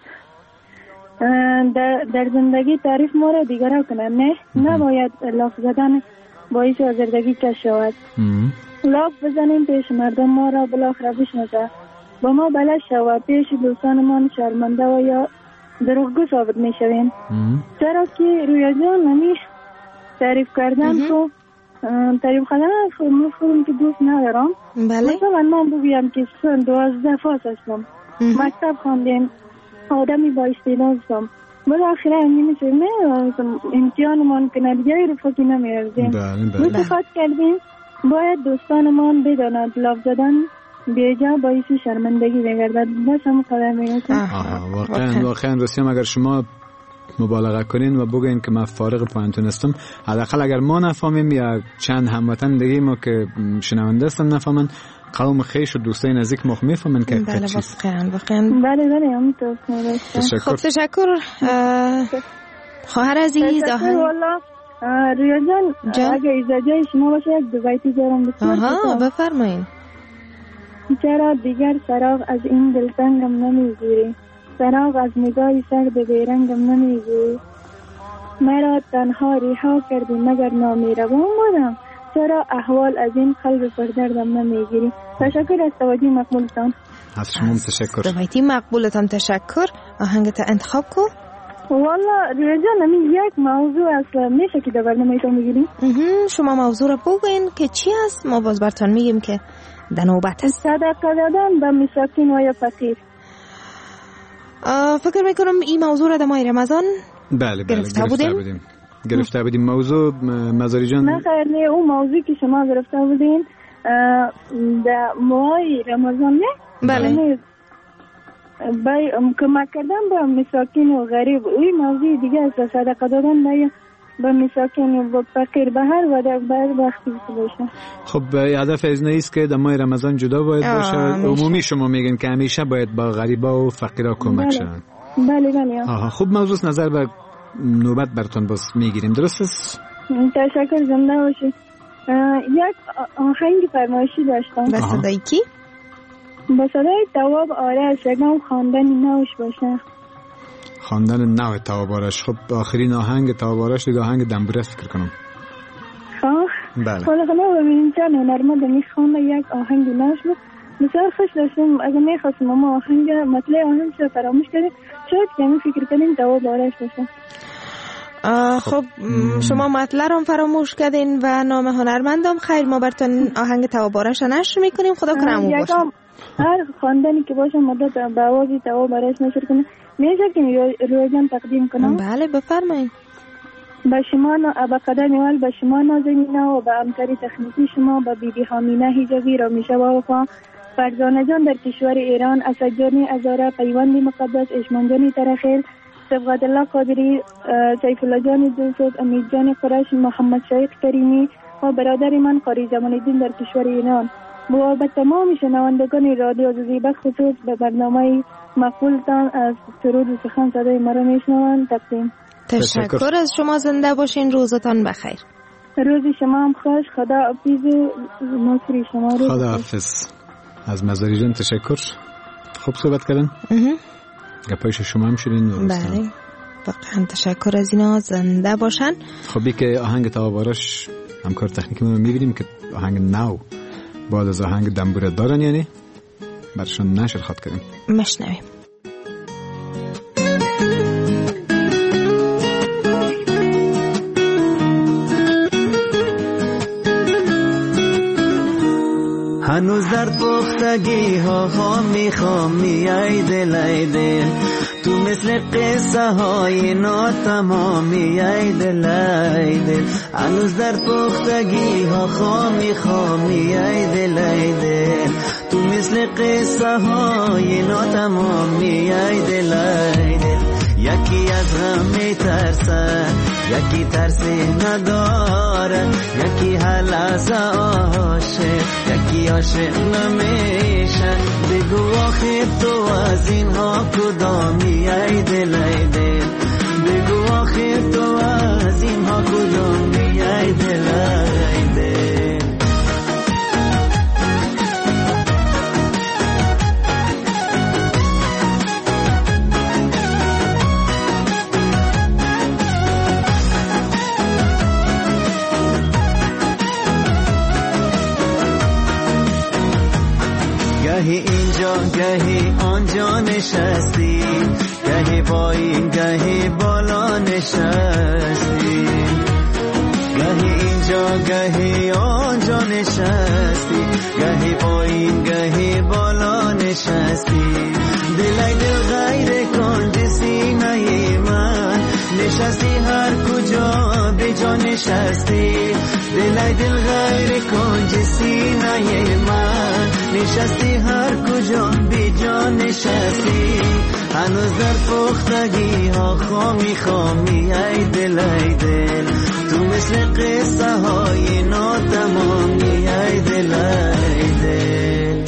در, در زندگی تعریف ما را دیگران کنن، نه نباید لاف زدن باعث آزردگی کش شود. لاف بزنیم پیش مردم ما را بالاخره بشناسه، با ما بلد شود پیش دوستانمان شرمنده و یا دروغگو ثابت می شویم. چرا که روی جان نمی تعریف کردن خو تعریف کردن خو مفهوم که دوست ندارم. مثلا من بگویم که سن دوازده فاس هستم، مکتب خواندیم، آدمی با استعداد هستم، بالاخره همین میشه نه امتحانمان که نتیجه رو فاکی نمیارزیم. متفاوت کردیم. باید دوستانمان بداند لاف زدن بیجا باعث شرمندگی بگردد. بس هم قدر میگم.
واقعا واقعا رسیم اگر شما مبالغه کنین و بگین که من فارغ پوینتون هستم، حداقل اگر ما نفهمیم یا چند هموطن دیگه ما که شنونده هستن نفهمن، قوم خیش و دوستای نزدیک ما میفهمن که
بله واقعا واقعا
بله بله همینطور.
خب تشکر خواهر عزیز.
تشکر والله ریا جان، اگه ایزاجه شما باشه یک دو بیتی دارم بسیار.
آها بفرمایین.
چرا دیگر سراغ از این دلتنگم نمیگیری، سراغ از نگاه سرد بیرنگم نمیگیری، مرا تنها ریها کردی مگر نامیروان بودم، چرا احوال از این قلب پردردم نمیگیری. تشکر از توجه مقبولتان.
از شما تشکر.
دو بیتی مقبولتان تشکر. آهنگت انتخاب کو.
والله ریاضان همین یک موضوع اصلا میشه که در برنامه ایتان بگیریم.
شما موضوع رو بگوین که چی هست، ما باز برتان میگیم که در نوبت هست.
صدقه دادن به مساکین و یا فقیر.
فکر میکنم این موضوع رو در ماه رمضان
بله بله گرفته بودیم. گرفته بودیم موضوع مزاری جان.
نه خیر نه، اون موضوعی که شما گرفته بودین در ماه رمضان نه؟
بله.
بای کمک کردن به مساکین و غریب، این موضوع دیگه است. صدقه دادن به به مساکین و فقیر به هر و در بر وقتی باشه.
خب هدف از نیست که در ماه رمضان جدا باید باشه، عمومی شما میگن که همیشه باید با غریبا و فقیرا کمک شن.
بله بله.
آها خب موضوع نظر به نوبت براتون باز میگیریم، درست است؟
تشکر، زنده باشید. یک آهنگ فرمایشی داشتم.
به صدای کی؟
با صدای تواب آرش، اگم خواندن نوش باشه.
خواندن نو تواب آرش. خب آخرین آهنگ تواب آرش دیگه آهنگ دنبوره فکر کنم.
خواه؟
بله.
حالا خلا ببینیم چند هنرمند میخوانده یک آهنگ نوش بود. بسیار خوش داشتیم. اگه میخواستیم اما آهنگ مطلع آهنگ شو فراموش کردیم، شاید که همین فکر کنیم تواب آرش باشه.
خب شما مطلع رو فراموش کردین و نام هنرمندم. خیر ما براتون آهنگ تواب آرش نشر میکنیم. خدا کنه همون باشه.
هر خواندنی که باشه مدت به آوازی تواب آرش نشر کنه. میشه که رویجان تقدیم کنم؟
بله بفرمایید.
به شما با قدر اول به شما نازنینه و به همکاری تکنیکی شما، به بیبی حامینه حجابی را میشه و وفا فرزانه جان در کشور ایران، اسد جان ازاره، پیوندی مقدس، اشمان جانی ترخیل، صبغت الله قادری، سیف الله جان دوست، امید جان قریش، محمد شایق کریمی و برادر من قاری زمان الدین در کشور ایران و به تمام شنوندگان رادیو زیبا خصوص به برنامه مقبولتان از سرود و سخن صدای مرا میشنوند تقدیم.
تشکر از شما، زنده باشین، روزتان بخیر.
روز شما هم خوش، خدا حافظ و ناصری شما.
خدا حافظ. از مزاری جان تشکر، خوب صحبت کردن، گپایش شما هم شدین.
بله واقعا تشکر از اینا، زنده باشن.
خب که آهنگ تابارش همکار تکنیکی ما میبینیم که آهنگ نو بعد از آهنگ دنبوره دارن، یعنی برشان نشر خواد کردیم،
مشنویم.
هنوز در پختگی ها خامی خامی ای دل ای دل، تو مثل قصه های ناتمامی ای دل ای دل. هنوز در پختگی ها خامی خامی ای دل ای دل، تو مثل قصه های ناتمامی ای دل ای دل. یکی از غم میترسه، یکی ترسی نداره، یکی حل از عاشق، یکی عاشق نمیشه. بگو آخر تو از اینها کدامی ای دل ای دل، بگو آخر تو از اینها کدامی ای دل ای دل. گهی اینجا گهی آنجا نشستی، گهی با این گهی بالا نشستی، گهی اینجا گهی آنجا نشستی، گهی با این گهی بالا نشستی. دلای دل غیر کن سینه من، نشستی هر کجا به جا نشستی. دلای دل غیر کن سینه من، نشستی هر کجا به جا نشستی. هنوز در پختگی ها خامی خامی ای دل ای دل، تو مثل قصه های ناتمامی ای دل ای دل.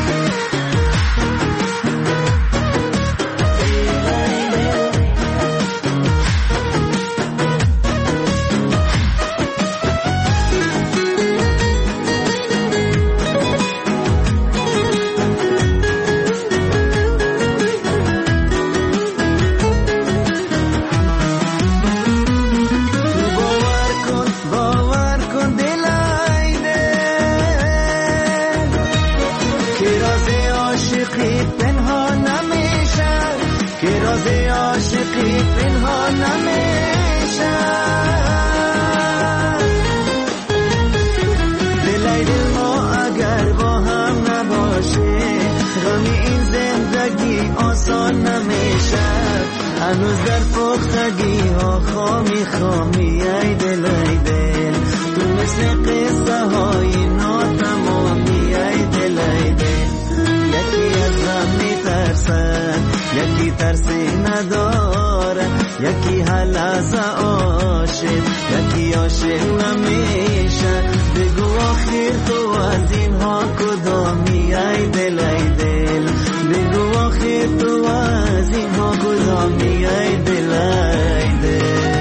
هنوز در پختگی ها خامی خامی ای دل ای دل، تو مثل قصه های ناتمامی ای دل ای دل. یکی از غم میترسد، یکی ترسی نداره، یکی حل از عاشق، یکی عاشق نمیشه. بگو آخر تو از اینها کدامی ای دل ای دل، بگو آخر تو از اینها کدامی ای دل ای دل.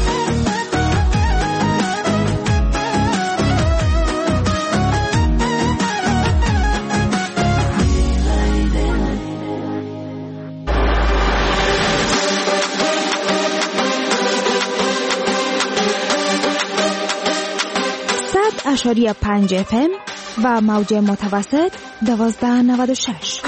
صد اشاری پنج اف ام و موج متوسط دوازده نود و شش.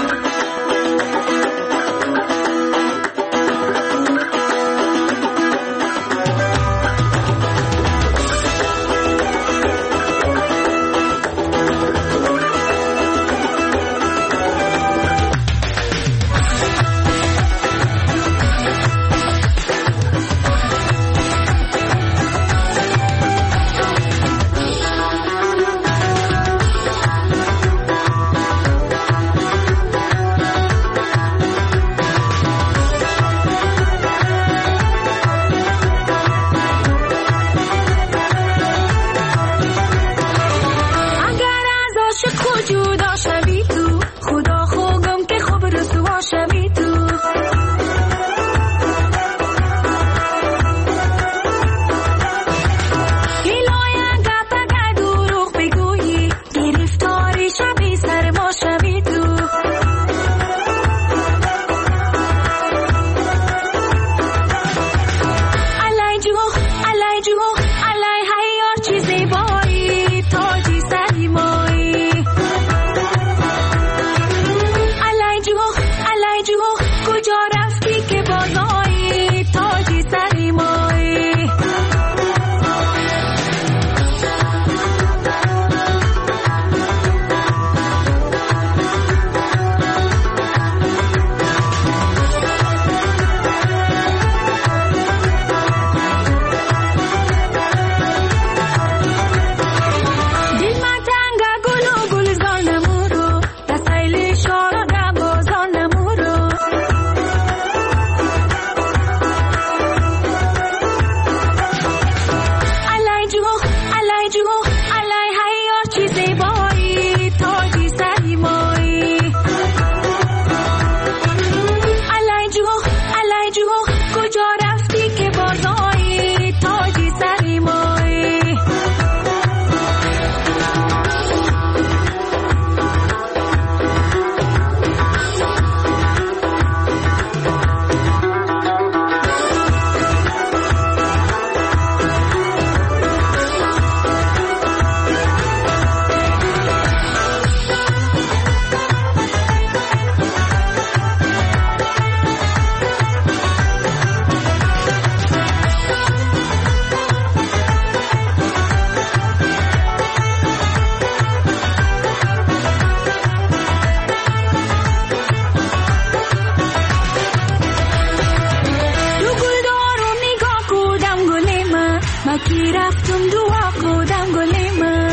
ما کی رفتم دعا خودم گلیم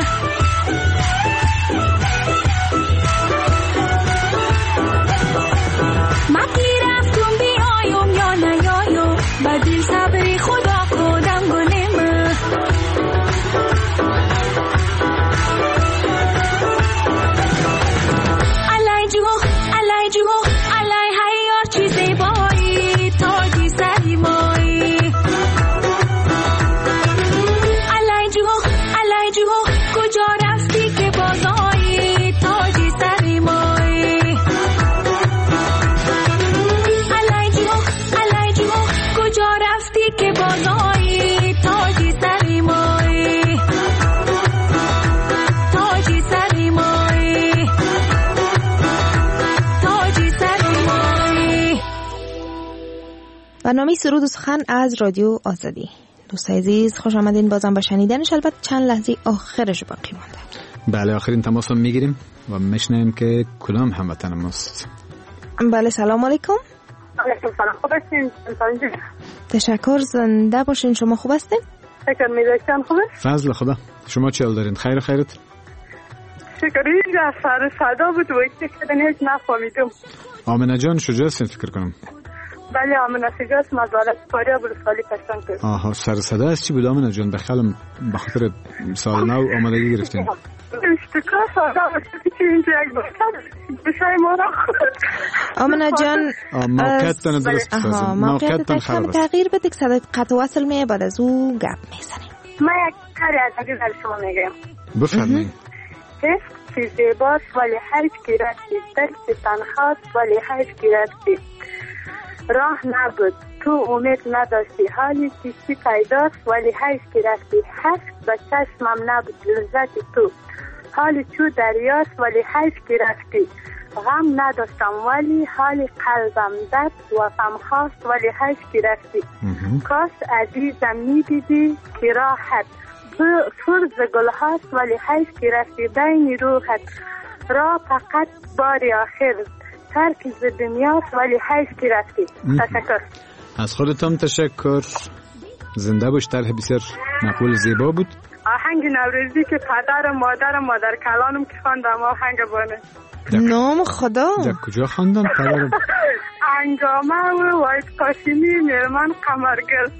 ما کی رفتم بیایم یا نیایم با دل صبری خدا خودم گلیم علای جو علای جو علای هیار چیزی بایی تاجی سری مایی علای جو علای جو کجا رفتی که بازایی تاجی سری مایی علای جو علای جو کجا رفتی که بازایی تاجی سری مایی تاجی سری مایی تاجی سری مایی.
برنامه سرود و سخن از رادیو آزادی. دوستای عزیز خوش آمدین بازم با شنیدنش. البته چند لحظه آخرش باقی مونده.
بله آخرین تماس رو میگیریم و میشنیم که کلام هموطن ماست.
بله سلام علیکم.
علیکم سلام. خوب هستین؟
تشکر. زنده باشین. شما خوب هستین؟
شکر. میداشتن خوبه؟
فضل خدا. شما چی حال دارین؟ خیر خیرت؟
شکری سر صدا بود و ایچه کدن هیچ نفهمیدم.
آمنه جان شجاع هستین فکر کنم؟
بله آمنه شجاع هست. مزارت پاریا بود سالی پشتن کرد.
آها سر صدا هست چی بود آمنه جان؟ بخیالم بخاطر سال نو آمدگی گرفتین.
اشتکا صدا باشتی که اینجا یک باشد بشای ما را خود.
آمنه جان
موقعتان درست بسازیم.
موقعتان خراب است. تغییر بده که صدای قطع و وصل میه بعد از او گپ میزنیم.
من یک کاری از اگه در شما میگم.
بفرمایید.
عشق چیزی باست ولی هیچ کی رفتی دل تنهاست ولی هیچ کی رفتی راه نبود تو امید نداشتی حالی چیزی پیداست ولی هیچ کی رفتی حس به چشمم نبود لذت تو حالی تو دریاست ولی هیچ کی رفتی غم نداشتم ولی حالی قلبم درد و غم خواست ولی هیچ کی رفتی کاش عزیزم میدیدی که راحت فرز گل هاست ولی هیچ کی رفتی بین روحت را فقط باری آخر ترک ز دنیاست ولی هیچ کی رفتی. تشکر.
از خودتم تشکر. زنده باش. طرح بسیار مقبول زیبا بود.
آهنگ نوروزی که پدر و مادر و مادر کلانم که خواندم آهنگ بانه.
نام خدا.
در کجا خواندن پدرم؟
انگامه و وایت کاشینی میرمن قمرگل.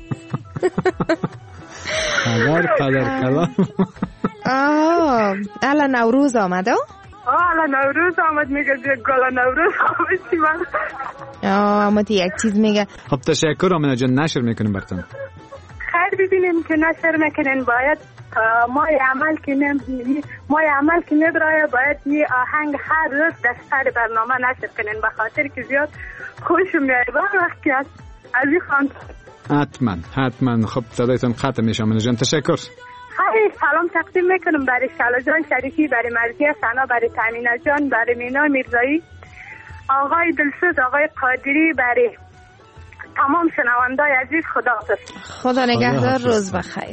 پدر پدر کلام.
آه الان نوروز آمده؟
آه الان نوروز آمد میگه گل نوروز خوبشی من.
آه اما یک چیز میگه.
خب تشکر آمنه جان. نشر میکنیم براتون.
خیر ببینیم که نشر میکنین باید مای عمل کنیم مای عمل کنیم برای باید یه آهنگ هر روز در سر برنامه نشر کنین به خاطر که زیاد خوشم میاد وقتی از از این خواند.
حتما حتما. خب صدایتون قطع میشه آمنه جان. تشکر.
خیلی سلام تقدیم میکنم برای شالا جان شریفی برای مرزیه سنا برای تامینه جان برای مینا میرزایی آقای دلسوز آقای قادری برای تمام شنوندای عزیز. خدا حافظ.
خدا نگهدار. روز بخیر.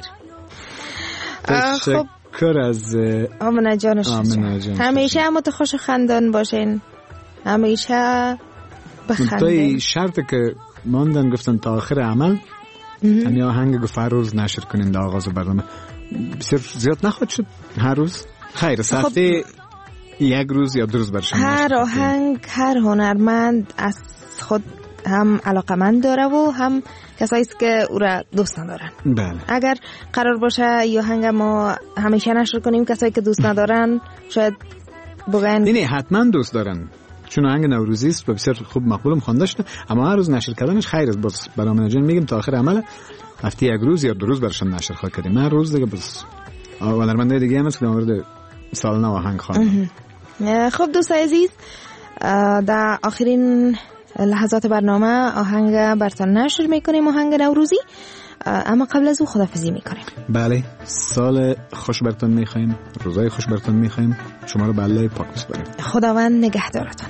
تشکر از
آمنه جان. همیشه هم خوش خندان باشین. همیشه بخندین.
شرط که ماندن گفتن تا آخر عمل همین آهنگ گفت هر روز نشر کنین در آغاز برنامه. بسیار زیاد نخواد شد هر روز. خیر سفته خب یک روز یا دو روز برشان
هر آهنگ هر هنرمند از خود هم علاقمند داره و هم کسایی است که او را دوست ندارن.
بله.
اگر قرار باشه یه آهنگ ما همیشه نشر کنیم کسایی که دوست ندارن شاید بگن
نه حتما دوست دارن چون آهنگ نوروزی است و بسیار خوب مقبولم خوانده شده اما هر روز نشر کردنش خیر است. باز برنامه جان میگیم تا آخر عمل هفته یک روز یا دو روز برشان نشر خواهد کردیم. هر روز دیگه بس هنرمندای دیگه هم هست که در مورد سال نو آهنگ خواندن.
خب دوستای عزیز در آخرین لحظات برنامه آهنگ براتون نشر میکنیم آهنگ نوروزی اما قبل از او خدافظی میکنیم.
بله سال خوش براتون میخوایم روزای خوش براتون میخوایم شما رو به الله پاک بسپاریم.
خداوند نگهدارتون.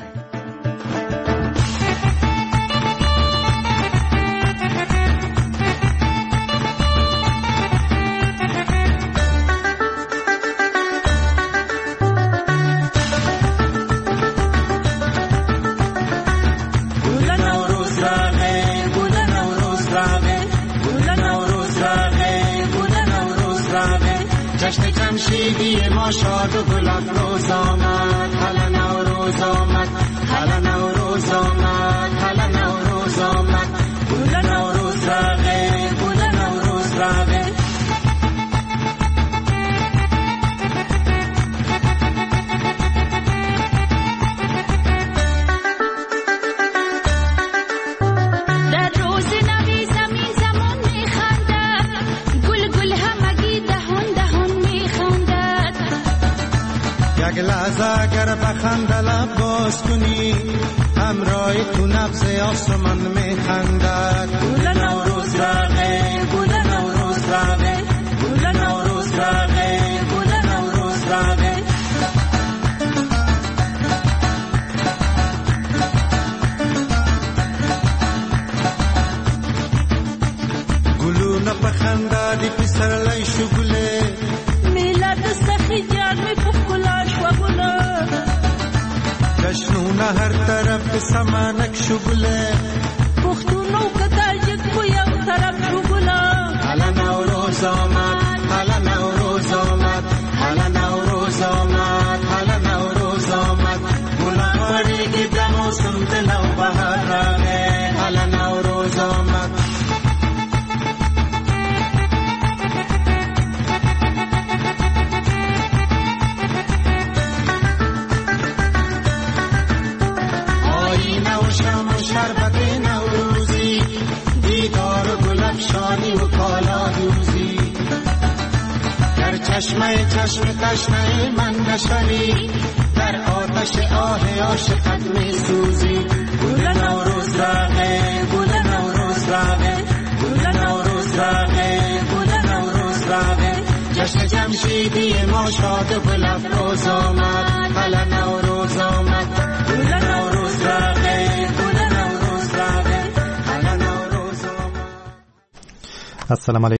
Gula Nauruz Rave, Gula Nauruz Rave, Gula
جمشیدی ما شاد و گل افروز آمد، هلا نوروز آمد، هلا نوروز آمد، هلا نوروز آمد، گل نوروز راغه، گل نوروز راغه. یک لحظه اگر بخنده لب باز کنی، همراه تو نبض آسمان میخندد. گل نوروز راغه، گل نوروز راغه، گل نوروز راغه، گل نوروز راغه. گلونه بخنده دی پسر لای شگله، میلاد سخی جان می پخلاش و گله. جشنونه هر طرف سمانک شگله، پختونو کتاجک بو یو طرف شگله. هلا نوروز آمد، هلا نوروز آمد، هلا نوروز آمد، هلا نوروز آمد. گلا خاریگی به موسم دلو بهار راغه، هلا نوروز آمد. شربت نوروزی، دیدار و گلفشانی و کالا دوزی. در چشمه چشم تشنه من نشوی، در آتش آه عاشقت می سوزی. گل نوروز راغه، گل نوروز راغه، گل نوروز راغه، گل نوروز راغه. جشن جمشیدی ما شاد و گل افروز آمد، هلا نوروز آمد، گل نوروز راغه، گل نوروز راغه، هلا نوروز آمد.
السلام علیکم.